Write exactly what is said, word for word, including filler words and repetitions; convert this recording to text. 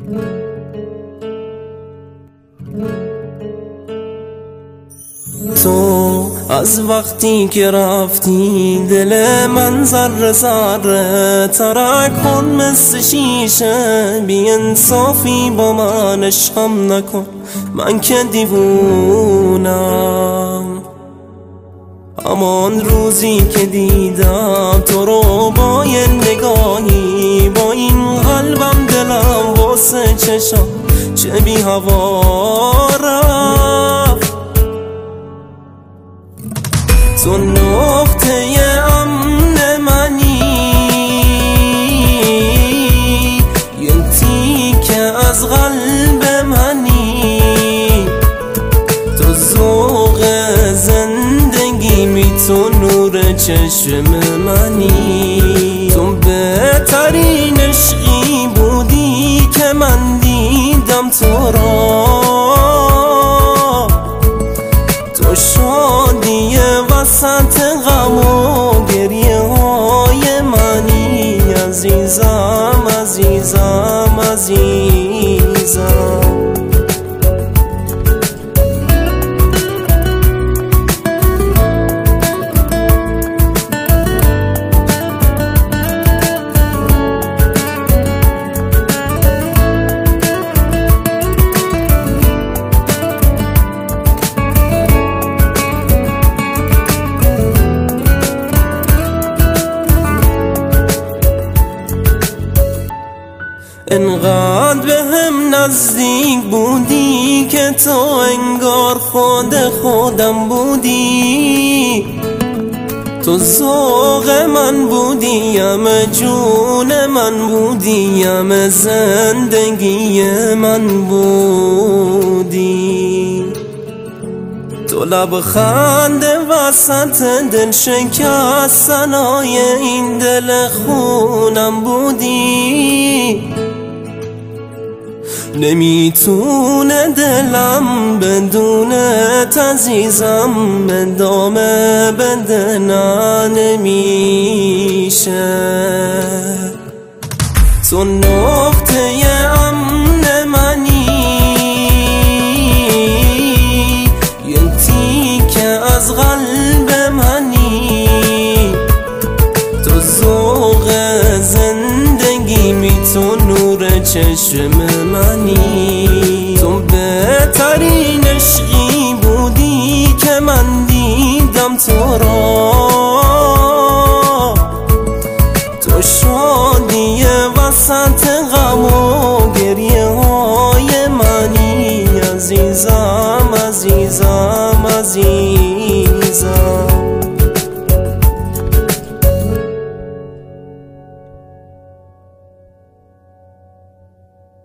تو از وقتی که رفتی دل من ذره ذره ترک کن مثل شیشه، بی انصافی با من عشقم نکن، من که دیوونم. امان روزی که دیدم تو رو با یه نگاهی، با این قلبم دلم واسه چشم چه بی هوا رفت. تو نقطه امن منی، یه تیکه از قلب منی، تو ذوق زندگی می، تو نور چشم منی. تو بهترین عشقی بودی که من دیدم تو را، تو شادی وسط غم و گریه های منی. عزیزم عزیزم عزیزم، انقدر به هم نزدیک بودی که تو انگار خود خودم بودی. تو ذوق من بودی، همه جون من بودی، همه زندگی من بودی. تو لبخند وسط دل شکستنای این دل خونم بودی. نمیتونه دلم بدونت عزیزم ادامه بده، نه نمیشه. تو نقطه امن منی، یه تیکه از قلب منی، تو ذوق زندگی می، تو نور چشم منی. تو بهترین عشقی بودی که من دیدم تو را، تو شادی وسط غم و گریه های منی. عزیزم عزیزم عزیزم.